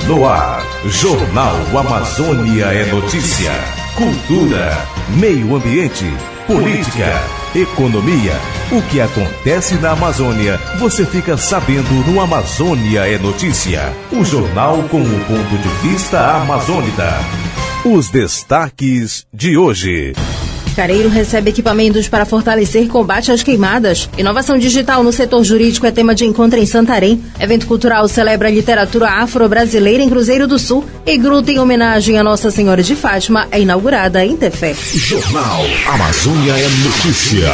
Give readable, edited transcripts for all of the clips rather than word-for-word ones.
no ar. Jornal Amazônia é notícia. Cultura, meio ambiente, política, economia. O que acontece na Amazônia, você fica sabendo no Amazônia é Notícia. O jornal com o ponto de vista amazônida. Os destaques de hoje. Careiro recebe equipamentos para fortalecer combate às queimadas. Inovação digital no setor jurídico é tema de encontro em Santarém. Evento cultural celebra a literatura afro-brasileira em Cruzeiro do Sul. E gruta em homenagem a Nossa Senhora de Fátima é inaugurada em Tefé. Jornal Amazônia é Notícia.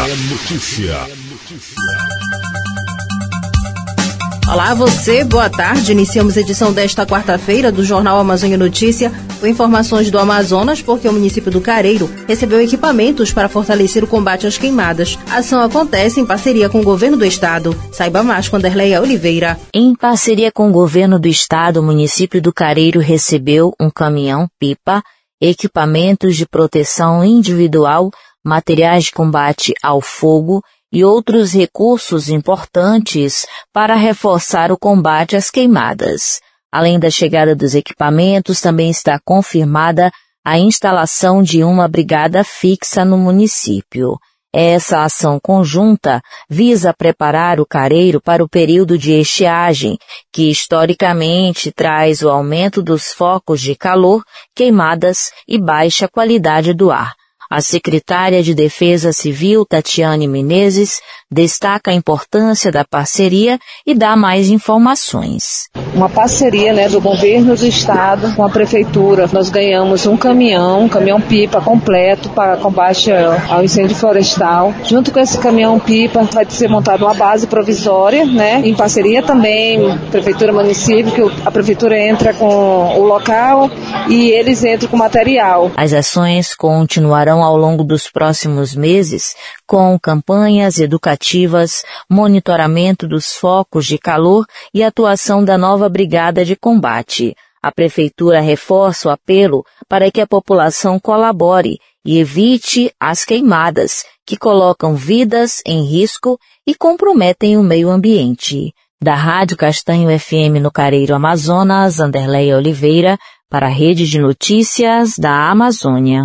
Olá você, boa tarde. Iniciamos a edição desta quarta-feira do Jornal Amazônia Notícia com informações do Amazonas, porque o município do Careiro recebeu equipamentos para fortalecer o combate às queimadas. A ação acontece em parceria com o governo do estado. Saiba mais com Derleia Oliveira. Em parceria com o governo do estado, o município do Careiro recebeu um caminhão-pipa, equipamentos de proteção individual, materiais de combate ao fogo e outros recursos importantes para reforçar o combate às queimadas. Além da chegada dos equipamentos, também está confirmada a instalação de uma brigada fixa no município. Essa ação conjunta visa preparar o Careiro para o período de estiagem, que historicamente traz o aumento dos focos de calor, queimadas e baixa qualidade do ar. A secretária de Defesa Civil, Tatiane Menezes, destaca a importância da parceria e dá mais informações. Uma parceria do governo do estado com a prefeitura. Nós ganhamos um caminhão-pipa completo para combate ao incêndio florestal. Junto com esse caminhão-pipa vai ser montada uma base provisória, em parceria também, prefeitura e município, que a prefeitura entra com o local e eles entram com material. As ações continuarão ao longo dos próximos meses, com campanhas educativas, monitoramento dos focos de calor e atuação da nova brigada de combate. A prefeitura reforça o apelo para que a população colabore e evite as queimadas, que colocam vidas em risco e comprometem o meio ambiente. Da Rádio Castanho FM no Careiro, Amazonas, Anderleia Oliveira, para a Rede de Notícias da Amazônia.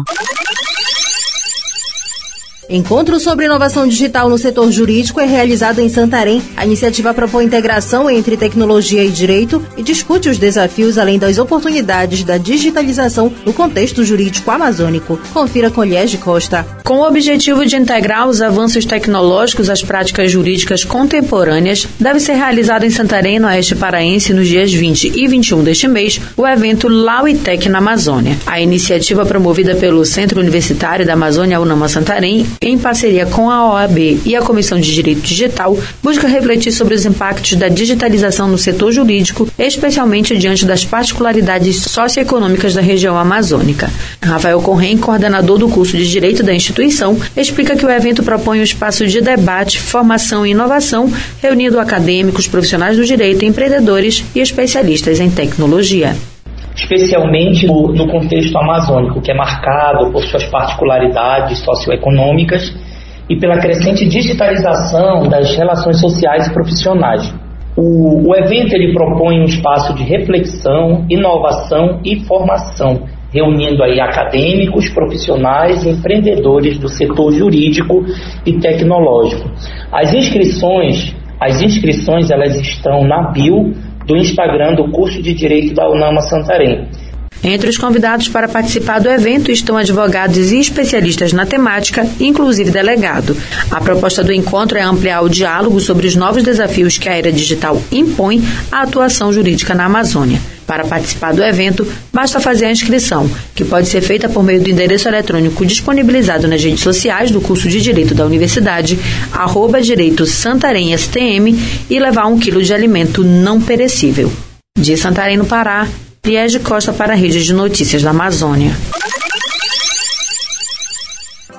Encontro sobre inovação digital no setor jurídico é realizado em Santarém. A iniciativa propõe integração entre tecnologia e direito e discute os desafios além das oportunidades da digitalização no contexto jurídico amazônico. Confira com Liege Costa. Com o objetivo de integrar os avanços tecnológicos às práticas jurídicas contemporâneas, deve ser realizado em Santarém, no Oeste Paraense, nos dias 20 e 21 deste mês, o evento Lauitec na Amazônia. A iniciativa promovida pelo Centro Universitário da Amazônia, UNAMA Santarém, em parceria com a OAB e a Comissão de Direito Digital, busca refletir sobre os impactos da digitalização no setor jurídico, especialmente diante das particularidades socioeconômicas da região amazônica. Rafael Corrêa, coordenador do curso de Direito da instituição, explica que o evento propõe um espaço de debate, formação e inovação, reunindo acadêmicos, profissionais do direito, empreendedores e especialistas em tecnologia. Especialmente no contexto amazônico, que é marcado por suas particularidades socioeconômicas e pela crescente digitalização das relações sociais e profissionais. O evento ele propõe um espaço de reflexão, inovação e formação, reunindo aí acadêmicos, profissionais e empreendedores do setor jurídico e tecnológico. As inscrições elas estão na bio do Instagram do curso de Direito da UNAMA Santarém. Entre os convidados para participar do evento estão advogados e especialistas na temática, inclusive delegado. A proposta do encontro é ampliar o diálogo sobre os novos desafios que a era digital impõe à atuação jurídica na Amazônia. Para participar do evento, basta fazer a inscrição, que pode ser feita por meio do endereço eletrônico disponibilizado nas redes sociais do curso de Direito da Universidade, @Direito Santarém STM, e levar 1 quilo de alimento não perecível. De Santarém, no Pará, Liege Costa para a Rede de Notícias da Amazônia.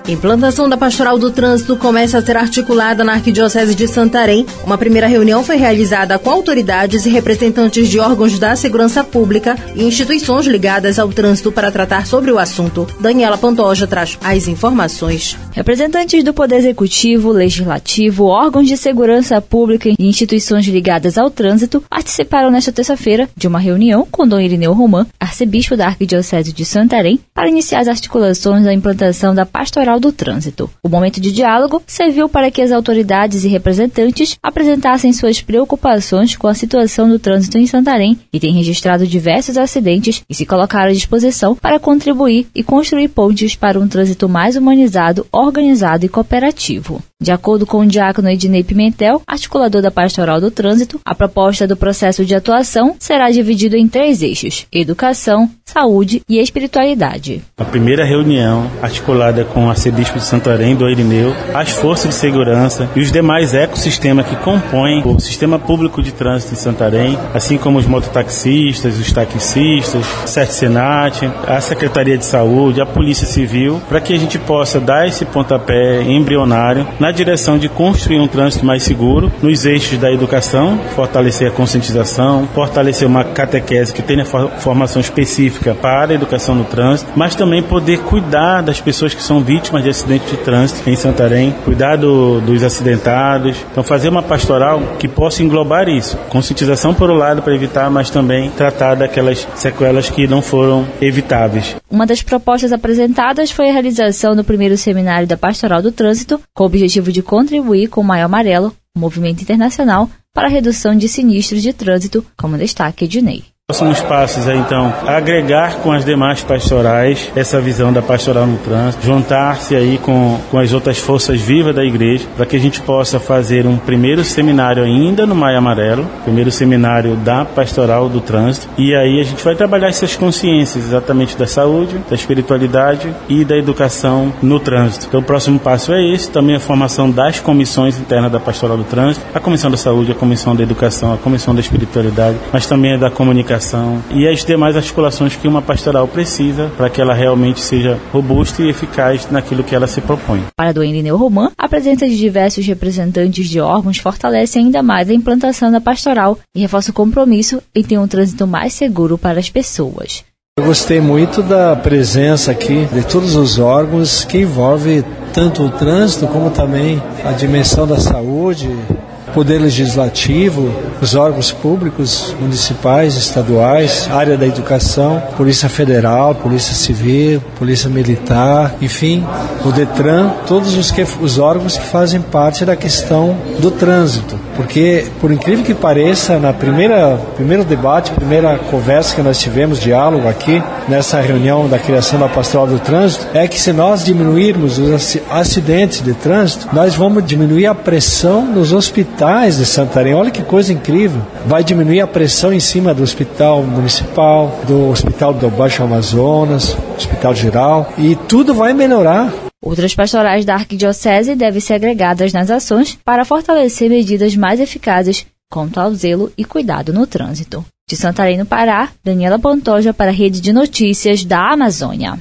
Implantação da Pastoral do Trânsito começa a ser articulada na Arquidiocese de Santarém. Uma primeira reunião foi realizada com autoridades e representantes de órgãos da segurança pública e instituições ligadas ao trânsito para tratar sobre o assunto. Daniela Pantoja traz as informações. Representantes do Poder Executivo, Legislativo, órgãos de segurança pública e instituições ligadas ao trânsito participaram nesta terça-feira de uma reunião com Dom Irineu Roman, arcebispo da Arquidiocese de Santarém, para iniciar as articulações da implantação da Pastoral do Trânsito. O momento de diálogo serviu para que as autoridades e representantes apresentassem suas preocupações com a situação do trânsito em Santarém, que tem registrado diversos acidentes, e se colocaram à disposição para contribuir e construir pontes para um trânsito mais humanizado, organizado e cooperativo. De acordo com o diácono Ednei Pimentel, articulador da Pastoral do Trânsito, a proposta do processo de atuação será dividido em 3 eixos: educação, saúde e espiritualidade. A primeira reunião, articulada com o arcebispo de Santarém, Dom Irineu, as forças de segurança e os demais ecossistemas que compõem o sistema público de trânsito em Santarém, assim como os mototaxistas, os taxistas, o CERT-SENAT, a Secretaria de Saúde, a Polícia Civil, para que a gente possa dar esse pontapé embrionário na direção de construir um trânsito mais seguro, nos eixos da educação, fortalecer a conscientização, fortalecer uma catequese que tenha formação específica para a educação no trânsito, mas também poder cuidar das pessoas que são vítimas de acidentes de trânsito em Santarém, cuidar dos acidentados. Então, fazer uma pastoral que possa englobar isso. Conscientização por um lado para evitar, mas também tratar daquelas sequelas que não foram evitáveis. Uma das propostas apresentadas foi a realização do primeiro seminário da Pastoral do Trânsito, com o objetivo de contribuir com o Maio Amarelo, um movimento internacional para a redução de sinistros de trânsito, como destaca Ednei. Próximos passos é, então, agregar com as demais pastorais essa visão da pastoral no trânsito, juntar-se aí com as outras forças vivas da igreja, para que a gente possa fazer um primeiro seminário ainda no Maio Amarelo, primeiro seminário da pastoral do trânsito, e aí a gente vai trabalhar essas consciências exatamente da saúde, da espiritualidade e da educação no trânsito. Então o próximo passo é esse, também a formação das comissões internas da pastoral do trânsito, a comissão da saúde, a comissão da educação, a comissão da espiritualidade, mas também a da comunicação e as demais articulações que uma pastoral precisa para que ela realmente seja robusta e eficaz naquilo que ela se propõe. Para Dom Irineu Roman, a presença de diversos representantes de órgãos fortalece ainda mais a implantação da pastoral e reforça o compromisso em ter um trânsito mais seguro para as pessoas. Eu gostei muito da presença aqui de todos os órgãos que envolve tanto o trânsito como também a dimensão da saúde, Poder Legislativo, os órgãos públicos, municipais, estaduais, área da educação, Polícia Federal, Polícia Civil, Polícia Militar, enfim, o Detran, todos os órgãos que fazem parte da questão do trânsito. Porque, por incrível que pareça, na primeiro debate, primeira conversa que nós tivemos, diálogo aqui, nessa reunião da criação da Pastoral do Trânsito, é que se nós diminuirmos os acidentes de trânsito, nós vamos diminuir a pressão nos hospitais de Santarém. Olha que coisa incrível. Vai diminuir a pressão em cima do Hospital Municipal, do Hospital do Baixo Amazonas, Hospital Geral, e tudo vai melhorar. Outras pastorais da Arquidiocese devem ser agregadas nas ações para fortalecer medidas mais eficazes quanto ao zelo e cuidado no trânsito. De Santarém, no Pará, Daniela Pantoja para a Rede de Notícias da Amazônia.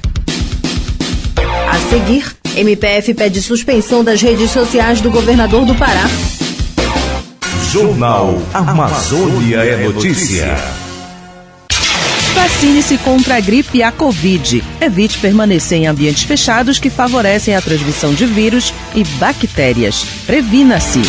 A seguir, MPF pede suspensão das redes sociais do governador do Pará. Jornal Amazônia é Notícia. Vacine-se contra a gripe e a Covid. Evite permanecer em ambientes fechados que favorecem a transmissão de vírus e bactérias. Previna-se.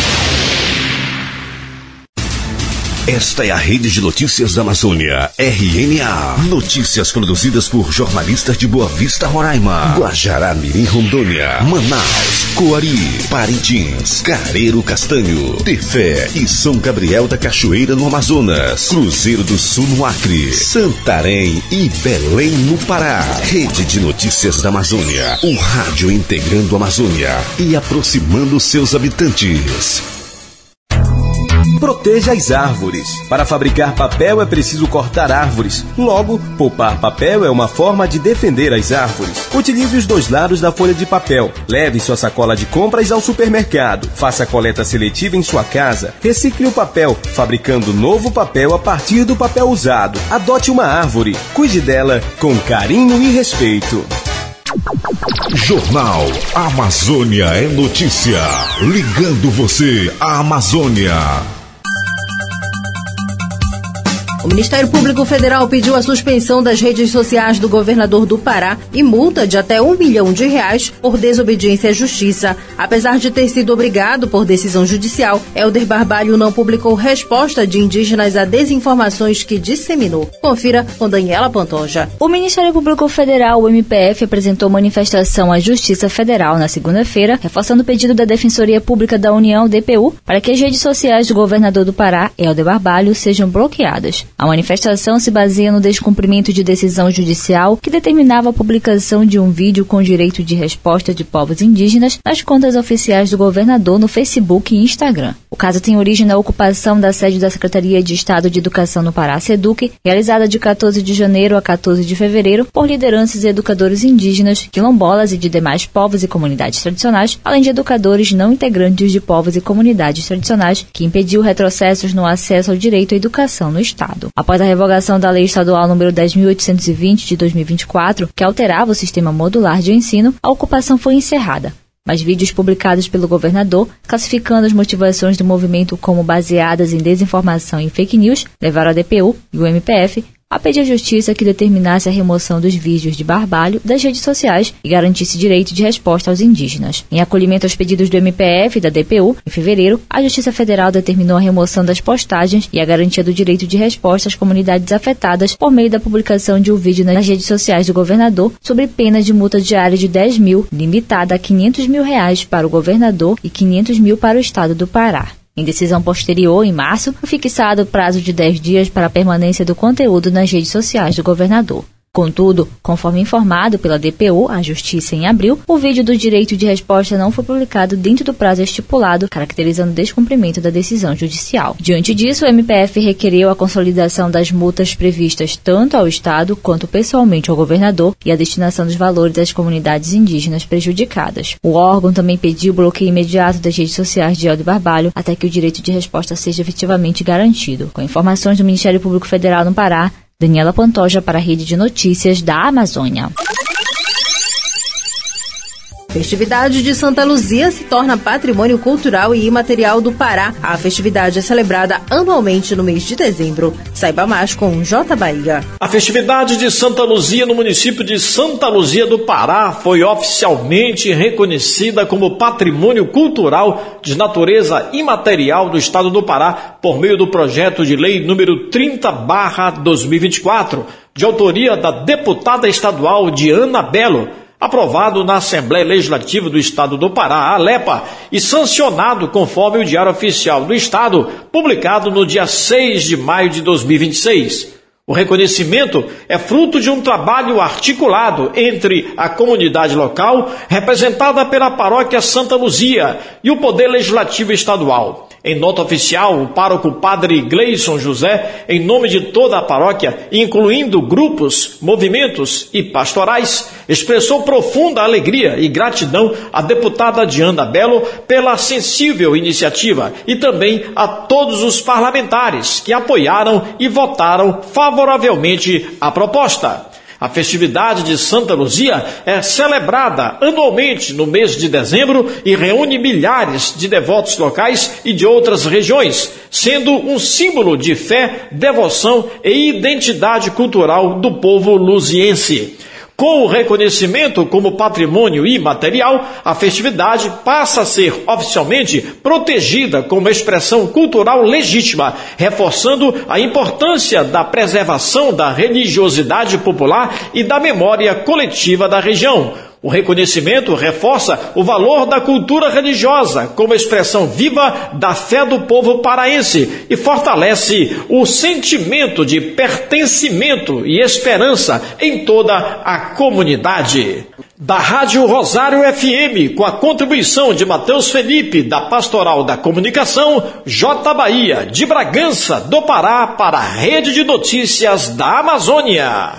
Esta é a Rede de Notícias da Amazônia, RNA. Notícias produzidas por jornalistas de Boa Vista, Roraima, Guajará-Mirim, Rondônia, Manaus, Coari, Parintins, Careiro Castanho, Tefé e São Gabriel da Cachoeira, no Amazonas, Cruzeiro do Sul, no Acre, Santarém e Belém, no Pará. Rede de Notícias da Amazônia, um rádio integrando a Amazônia e aproximando seus habitantes. Proteja as árvores. Para fabricar papel é preciso cortar árvores. Logo, poupar papel é uma forma de defender as árvores. Utilize os 2 lados da folha de papel. Leve sua sacola de compras ao supermercado. Faça a coleta seletiva em sua casa. Recicle o papel, fabricando novo papel a partir do papel usado. Adote uma árvore. Cuide dela com carinho e respeito. Jornal Amazônia é notícia. Ligando você à Amazônia. O Ministério Público Federal pediu a suspensão das redes sociais do governador do Pará e multa de até R$1 milhão por desobediência à justiça. Apesar de ter sido obrigado por decisão judicial, Helder Barbalho não publicou resposta de indígenas a desinformações que disseminou. Confira com Daniela Pantoja. O Ministério Público Federal, o MPF, apresentou manifestação à Justiça Federal na segunda-feira, reforçando o pedido da Defensoria Pública da União, DPU, para que as redes sociais do governador do Pará, Helder Barbalho, sejam bloqueadas. A manifestação se baseia no descumprimento de decisão judicial que determinava a publicação de um vídeo com direito de resposta de povos indígenas nas contas oficiais do governador no Facebook e Instagram. O caso tem origem na ocupação da sede da Secretaria de Estado de Educação no Pará, SEDUC, realizada de 14 de janeiro a 14 de fevereiro por lideranças e educadores indígenas, quilombolas e de demais povos e comunidades tradicionais, além de educadores não integrantes de povos e comunidades tradicionais, que impediu retrocessos no acesso ao direito à educação no Estado. Após a revogação da Lei Estadual nº 10.820 de 2024, que alterava o sistema modular de ensino, a ocupação foi encerrada. Mas vídeos publicados pelo governador, classificando as motivações do movimento como baseadas em desinformação e fake news, levaram a DPU e o MPF a pedir à Justiça que determinasse a remoção dos vídeos de Barbalho das redes sociais e garantisse direito de resposta aos indígenas. Em acolhimento aos pedidos do MPF e da DPU, em fevereiro, a Justiça Federal determinou a remoção das postagens e a garantia do direito de resposta às comunidades afetadas por meio da publicação de um vídeo nas redes sociais do governador sobre pena de multa diária de 10 mil, limitada a R$500 mil para o governador e 500 mil para o Estado do Pará. Em decisão posterior, em março, foi fixado o prazo de 10 dias para a permanência do conteúdo nas redes sociais do governador. Contudo, conforme informado pela DPU, a Justiça em abril, o vídeo do direito de resposta não foi publicado dentro do prazo estipulado, caracterizando o descumprimento da decisão judicial. Diante disso, o MPF requereu a consolidação das multas previstas tanto ao Estado quanto pessoalmente ao governador e a destinação dos valores às comunidades indígenas prejudicadas. O órgão também pediu o bloqueio imediato das redes sociais de Helder Barbalho até que o direito de resposta seja efetivamente garantido. Com informações do Ministério Público Federal no Pará, Daniela Pantoja para a Rede de Notícias da Amazônia. Festividade de Santa Luzia se torna patrimônio cultural e imaterial do Pará. A festividade é celebrada anualmente no mês de dezembro. Saiba mais com J. Bahia. A festividade de Santa Luzia no município de Santa Luzia do Pará foi oficialmente reconhecida como patrimônio cultural de natureza imaterial do estado do Pará por meio do projeto de lei número 30/2024, de autoria da deputada estadual Diana Belo, aprovado na Assembleia Legislativa do Estado do Pará, ALEPA, e sancionado conforme o Diário Oficial do Estado, publicado no dia 6 de maio de 2026. O reconhecimento é fruto de um trabalho articulado entre a comunidade local, representada pela Paróquia Santa Luzia, e o Poder Legislativo Estadual. Em nota oficial, o pároco Padre Gleison José, em nome de toda a paróquia, incluindo grupos, movimentos e pastorais, expressou profunda alegria e gratidão à deputada Diana Belo pela sensível iniciativa e também a todos os parlamentares que apoiaram e votaram favoravelmente a proposta. A festividade de Santa Luzia é celebrada anualmente no mês de dezembro e reúne milhares de devotos locais e de outras regiões, sendo um símbolo de fé, devoção e identidade cultural do povo luziense. Com o reconhecimento como patrimônio imaterial, a festividade passa a ser oficialmente protegida como expressão cultural legítima, reforçando a importância da preservação da religiosidade popular e da memória coletiva da região. O reconhecimento reforça o valor da cultura religiosa como expressão viva da fé do povo paraense e fortalece o sentimento de pertencimento e esperança em toda a comunidade. Da Rádio Rosário FM, com a contribuição de Matheus Felipe, da Pastoral da Comunicação, J. Bahia, de Bragança, do Pará, para a Rede de Notícias da Amazônia.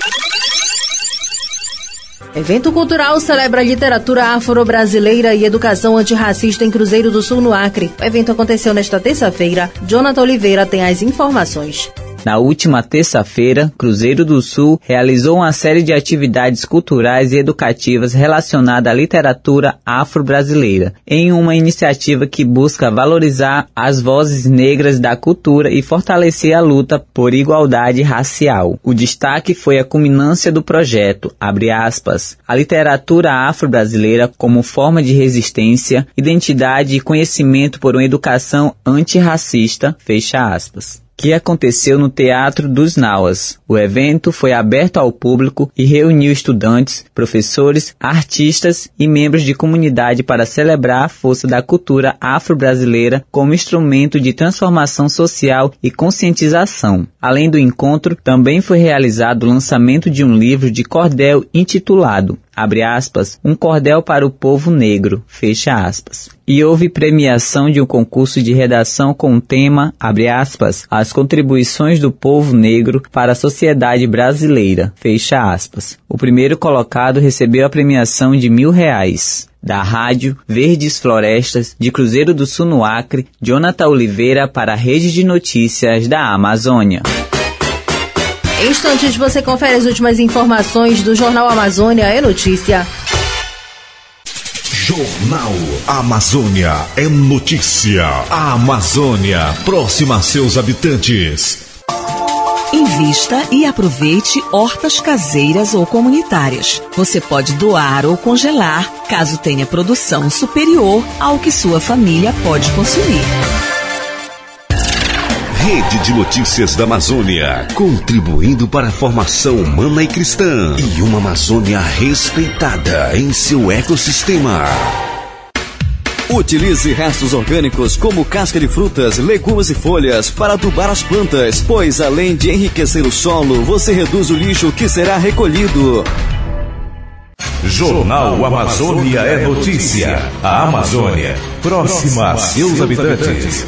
Evento cultural celebra a literatura afro-brasileira e educação antirracista em Cruzeiro do Sul, no Acre. O evento aconteceu nesta terça-feira. Jonathan Oliveira tem as informações. Na última terça-feira, Cruzeiro do Sul realizou uma série de atividades culturais e educativas relacionadas à literatura afro-brasileira, em uma iniciativa que busca valorizar as vozes negras da cultura e fortalecer a luta por igualdade racial. O destaque foi a culminância do projeto, abre aspas, a literatura afro-brasileira como forma de resistência, identidade e conhecimento por uma educação antirracista, fecha aspas, que aconteceu no Teatro dos Nauas. O evento foi aberto ao público e reuniu estudantes, professores, artistas e membros de comunidade para celebrar a força da cultura afro-brasileira como instrumento de transformação social e conscientização. Além do encontro, também foi realizado o lançamento de um livro de cordel intitulado, abre aspas, um cordel para o povo negro, fecha aspas. E houve premiação de um concurso de redação com o tema, abre aspas, as contribuições do povo negro para a sociedade brasileira, fecha aspas. O primeiro colocado recebeu a premiação de R$1.000. Da Rádio Verdes Florestas de Cruzeiro do Sul no Acre, Jonathan Oliveira para a Rede de Notícias da Amazônia. Em instantes você confere as últimas informações do Jornal Amazônia é Notícia. Jornal Amazônia é notícia. A Amazônia, próxima a seus habitantes. Invista e aproveite hortas caseiras ou comunitárias. Você pode doar ou congelar, caso tenha produção superior ao que sua família pode consumir. Rede de Notícias da Amazônia, contribuindo para a formação humana e cristã e uma Amazônia respeitada em seu ecossistema. Utilize restos orgânicos como casca de frutas, legumes e folhas para adubar as plantas, pois além de enriquecer o solo, você reduz o lixo que será recolhido. Jornal Amazônia é notícia. A Amazônia, próxima a seus habitantes.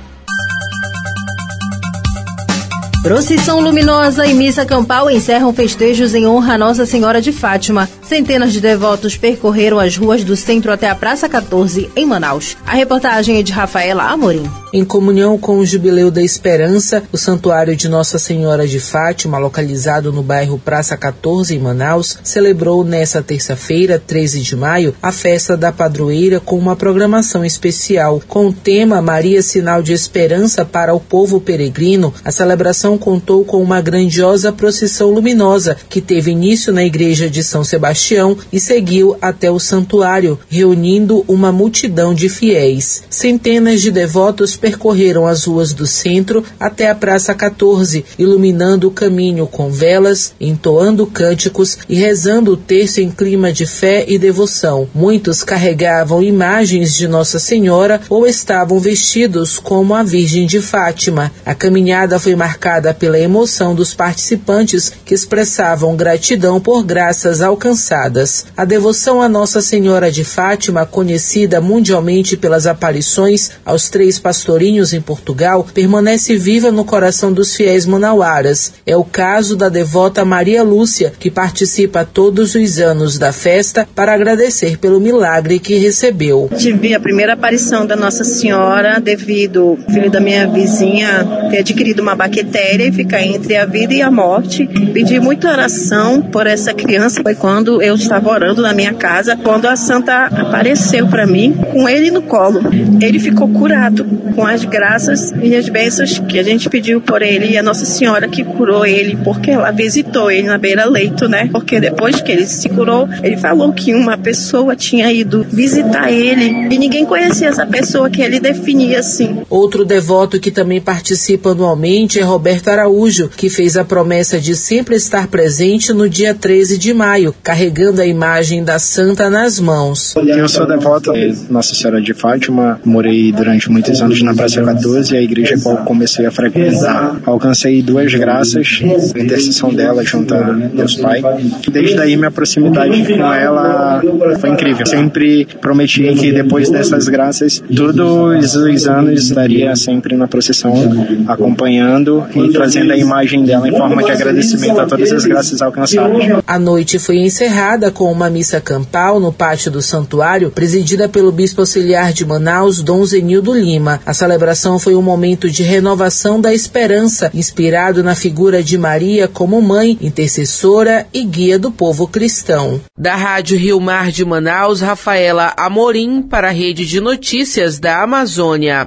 Procissão luminosa e missa campal encerram festejos em honra a Nossa Senhora de Fátima. Centenas de devotos percorreram as ruas do centro até a Praça 14, em Manaus. A reportagem é de Rafaela Amorim. Em comunhão com o Jubileu da Esperança, o Santuário de Nossa Senhora de Fátima, localizado no bairro Praça 14, em Manaus, celebrou nesta terça-feira, 13 de maio, a festa da padroeira com uma programação especial. Com o tema Maria Sinal de Esperança para o Povo Peregrino, a celebração contou com uma grandiosa procissão luminosa que teve início na igreja de São Sebastião e seguiu até o santuário, reunindo uma multidão de fiéis. Centenas de devotos percorreram as ruas do centro até a Praça 14, iluminando o caminho com velas, entoando cânticos e rezando o terço em clima de fé e devoção. Muitos carregavam imagens de Nossa Senhora ou estavam vestidos como a Virgem de Fátima. A caminhada foi marcada pela emoção dos participantes que expressavam gratidão por graças alcançadas. A devoção a Nossa Senhora de Fátima, conhecida mundialmente pelas aparições aos 3 pastorinhos em Portugal, permanece viva no coração dos fiéis manauaras. É o caso da devota Maria Lúcia, que participa todos os anos da festa para agradecer pelo milagre que recebeu. Tive a primeira aparição da Nossa Senhora devido ao filho da minha vizinha ter adquirido uma bactéria e ficar entre a vida e a morte. Pedi muita oração por essa criança. Foi quando eu estava orando na minha casa, quando a santa apareceu para mim, com ele no colo. Ele ficou curado com as graças e as bênçãos que a gente pediu por ele, e a Nossa Senhora que curou ele, porque ela visitou ele na beira-leito, né? Porque depois que ele se curou, ele falou que uma pessoa tinha ido visitar ele e ninguém conhecia essa pessoa que ele definia assim. Outro devoto que também participa anualmente é Roberto Araújo, que fez a promessa de sempre estar presente no dia 13 de maio, carregando a imagem da santa nas mãos. Eu sou devoto de Nossa Senhora de Fátima, morei durante muitos anos na Praça 14, a igreja qual comecei a frequentar. Alcancei 2 graças, a intercessão dela junto a Deus Pai. Desde aí minha proximidade com ela foi incrível. Sempre prometi que depois dessas graças, todos os anos estaria sempre na procissão, acompanhando e trazendo a imagem dela em forma de agradecimento a todas as graças alcançadas. A noite foi encerrada com uma missa campal no pátio do santuário, presidida pelo bispo auxiliar de Manaus, Dom Zenildo Lima. A celebração foi um momento de renovação da esperança, inspirado na figura de Maria como mãe, intercessora e guia do povo cristão. Da Rádio Rio Mar de Manaus, Rafaela Amorim para a Rede de Notícias da Amazônia.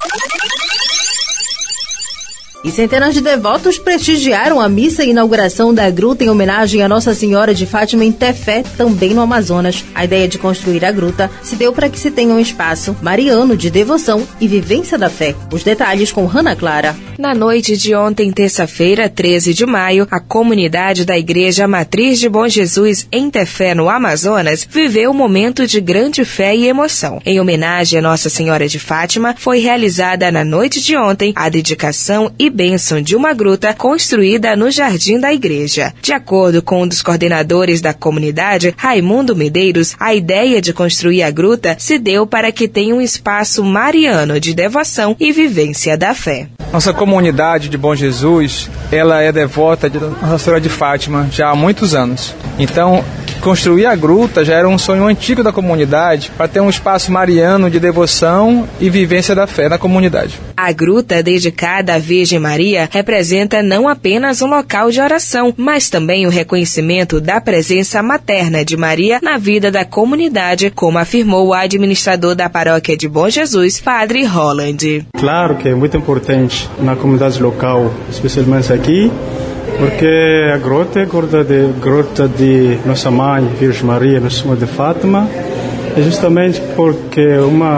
E centenas de devotos prestigiaram a missa e inauguração da gruta em homenagem a Nossa Senhora de Fátima em Tefé, também no Amazonas. A ideia de construir a gruta se deu para que se tenha um espaço mariano de devoção e vivência da fé. Os detalhes com Hanna Clara. Na noite de ontem, terça-feira, 13 de maio, a comunidade da Igreja Matriz de Bom Jesus em Tefé, no Amazonas, viveu um momento de grande fé e emoção. Em homenagem a Nossa Senhora de Fátima, foi realizada na noite de ontem a dedicação e bênção de uma gruta construída no jardim da igreja. De acordo com um dos coordenadores da comunidade, Raimundo Medeiros, a ideia de construir a gruta se deu para que tenha um espaço mariano de devoção e vivência da fé. Nossa comunidade de Bom Jesus, ela é devota de Nossa Senhora de Fátima já há muitos anos. Então, construir a gruta já era um sonho antigo da comunidade para ter um espaço mariano de devoção e vivência da fé na comunidade. A gruta, dedicada à Virgem Maria, representa não apenas um local de oração, mas também o reconhecimento da presença materna de Maria na vida da comunidade, como afirmou o administrador da paróquia de Bom Jesus, Padre Roland. Claro que é muito importante na comunidade local, especialmente aqui, porque a grota é grota de Nossa Mãe, Virgem Maria, Nossa Senhora de Fátima, é justamente porque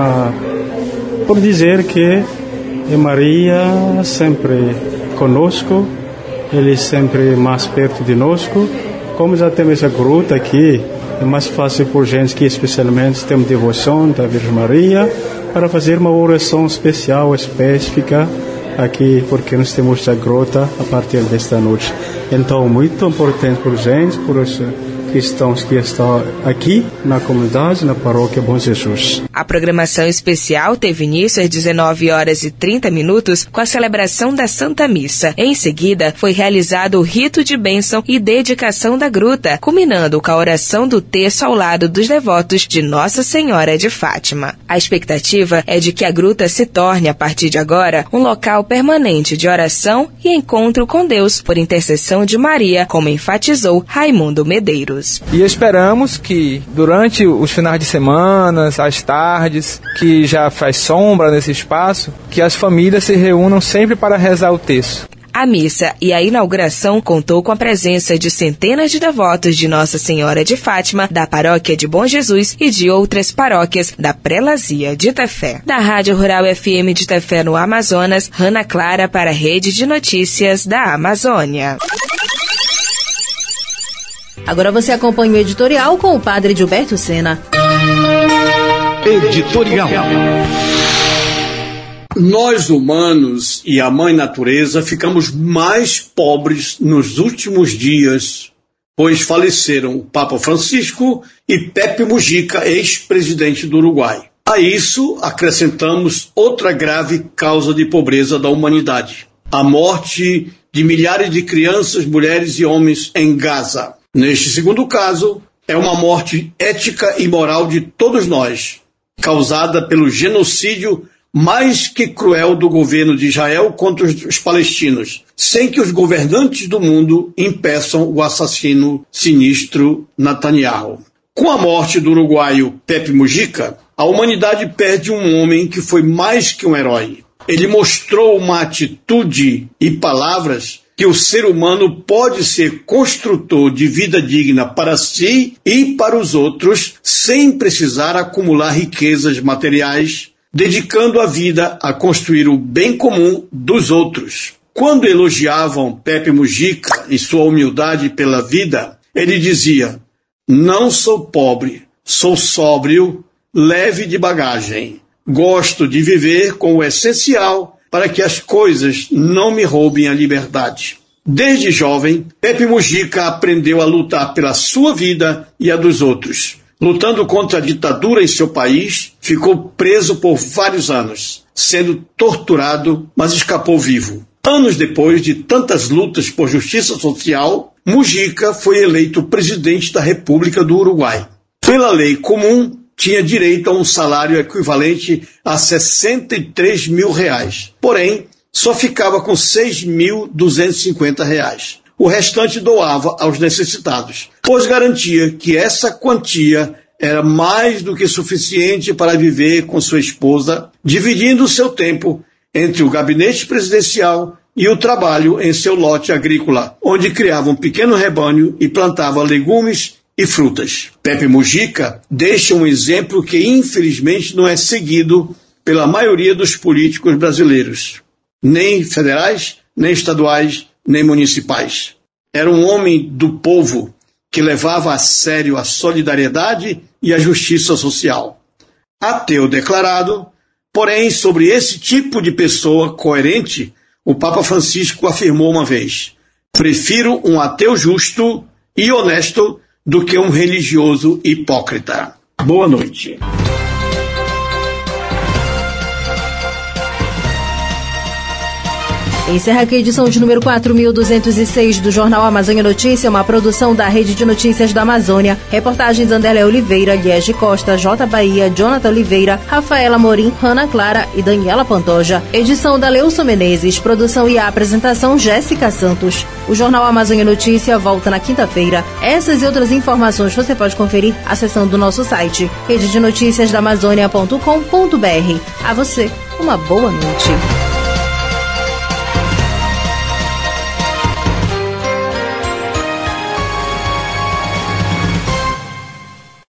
por dizer que é Maria sempre conosco, Ele sempre mais perto de nós. Como já temos essa gruta aqui, é mais fácil por gente que especialmente tem devoção da Virgem Maria para fazer uma oração especial, específica aqui, porque nós temos a grota a partir desta noite. Então, muito importante por gente, por os cristãos que estão aqui na comunidade, na paróquia Bom Jesus. A programação especial teve início às 19h30 com a celebração da Santa Missa. Em seguida, foi realizado o rito de bênção e dedicação da gruta, culminando com a oração do terço ao lado dos devotos de Nossa Senhora de Fátima. A expectativa é de que a gruta se torne, a partir de agora, um local permanente de oração e encontro com Deus, por intercessão de Maria, como enfatizou Raimundo Medeiros. E esperamos que durante os finais de semana, as tardes, que já faz sombra nesse espaço, que as famílias se reúnam sempre para rezar o terço. A missa e a inauguração contou com a presença de centenas de devotos de Nossa Senhora de Fátima, da Paróquia de Bom Jesus e de outras paróquias da Prelazia de Tefé. Da Rádio Rural FM de Tefé, no Amazonas, Hanna Clara para a Rede de Notícias da Amazônia. Agora você acompanha o editorial com o padre Gilberto Sena. Editorial. Nós humanos e a mãe natureza ficamos mais pobres nos últimos dias, pois faleceram o Papa Francisco e Pepe Mujica, ex-presidente do Uruguai. A isso acrescentamos outra grave causa de pobreza da humanidade: a morte de milhares de crianças, mulheres e homens em Gaza. Neste segundo caso, é uma morte ética e moral de todos nós, causada pelo genocídio mais que cruel do governo de Israel contra os palestinos, sem que os governantes do mundo impeçam o assassino sinistro Netanyahu. Com a morte do uruguaio Pepe Mujica, a humanidade perde um homem que foi mais que um herói. Ele mostrou uma atitude e palavras que o ser humano pode ser construtor de vida digna para si e para os outros, sem precisar acumular riquezas materiais, dedicando a vida a construir o bem comum dos outros. Quando elogiavam Pepe Mujica e sua humildade pela vida, ele dizia: "Não sou pobre, sou sóbrio, leve de bagagem. Gosto de viver com o essencial para que as coisas não me roubem a liberdade." Desde jovem, Pepe Mujica aprendeu a lutar pela sua vida e a dos outros. Lutando contra a ditadura em seu país, ficou preso por vários anos, sendo torturado, mas escapou vivo. Anos depois de tantas lutas por justiça social, Mujica foi eleito presidente da República do Uruguai. Pela lei comum, tinha direito a um salário equivalente a R$63 mil. Porém, só ficava com R$6.250. O restante doava aos necessitados, pois garantia que essa quantia era mais do que suficiente para viver com sua esposa, dividindo o seu tempo entre o gabinete presidencial e o trabalho em seu lote agrícola, onde criava um pequeno rebanho e plantava legumes e frutas. Pepe Mujica deixa um exemplo que infelizmente não é seguido pela maioria dos políticos brasileiros, nem federais, nem estaduais, nem municipais. Era um homem do povo que levava a sério a solidariedade e a justiça social. Ateu declarado, porém, sobre esse tipo de pessoa coerente, o Papa Francisco afirmou uma vez: prefiro um ateu justo e honesto do que um religioso hipócrita. Boa noite. Encerra aqui a edição de número 4.206 do Jornal Amazônia Notícia, uma produção da Rede de Notícias da Amazônia. Reportagens Anderlé Oliveira, Liege Costa, J. Bahia, Jonathan Oliveira, Rafaela Morim, Ana Clara e Daniela Pantoja. Edição da Leilson Menezes, produção e apresentação Jéssica Santos. O Jornal Amazônia Notícia volta na quinta-feira. Essas e outras informações você pode conferir acessando o nosso site rededenoticiasdaamazônia.com.br. A você, uma boa noite.